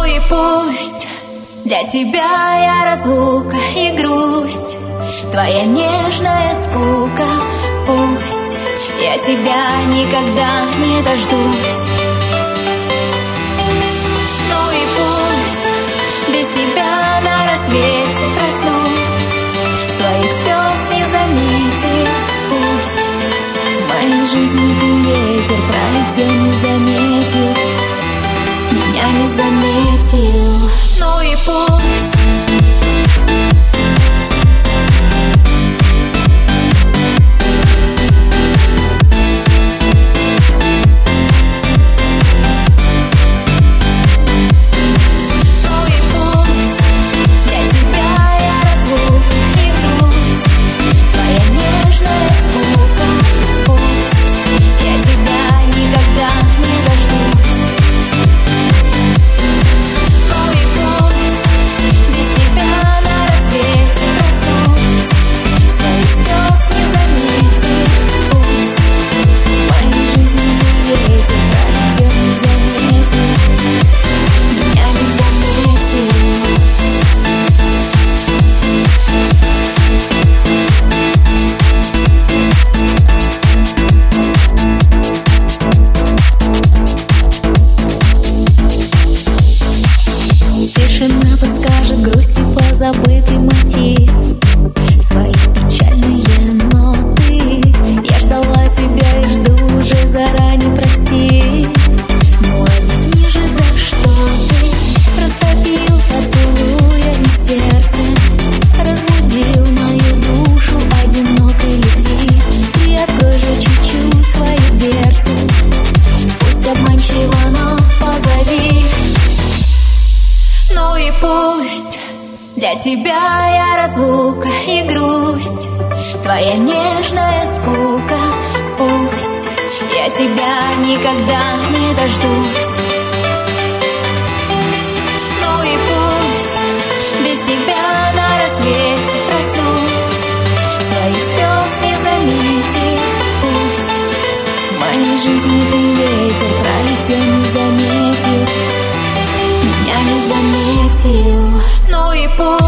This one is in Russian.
и пусть для тебя я разлука и грусть, твоя нежная скука. Пусть я тебя никогда не дождусь. Ну и пусть без тебя на рассвете проснусь, своих слез не заметив. Пусть в моей жизни ты ветер пролетел, не заметил, меня не заметил. Ну и пусть. Тишина подскажет грусти позабытый мотив, свои печальные ноты. Я ждала тебя и жду уже заранее, прости. Но объясни же, за что ты растопил поцелуями сердце, разбудил мою душу одинокой любви. Приоткрой же чуть-чуть свою дверцу, пусть обманчиво, но позови. Ну и пусть для тебя я разлука и грусть, твоя нежная скука. Пусть я тебя никогда не дождусь. Ну и пусть без тебя на рассвете проснусь, своих слез не заметив. Пусть в моей жизни ты ветер пролетел, не заметил, меня не заметил. Ну и пусть.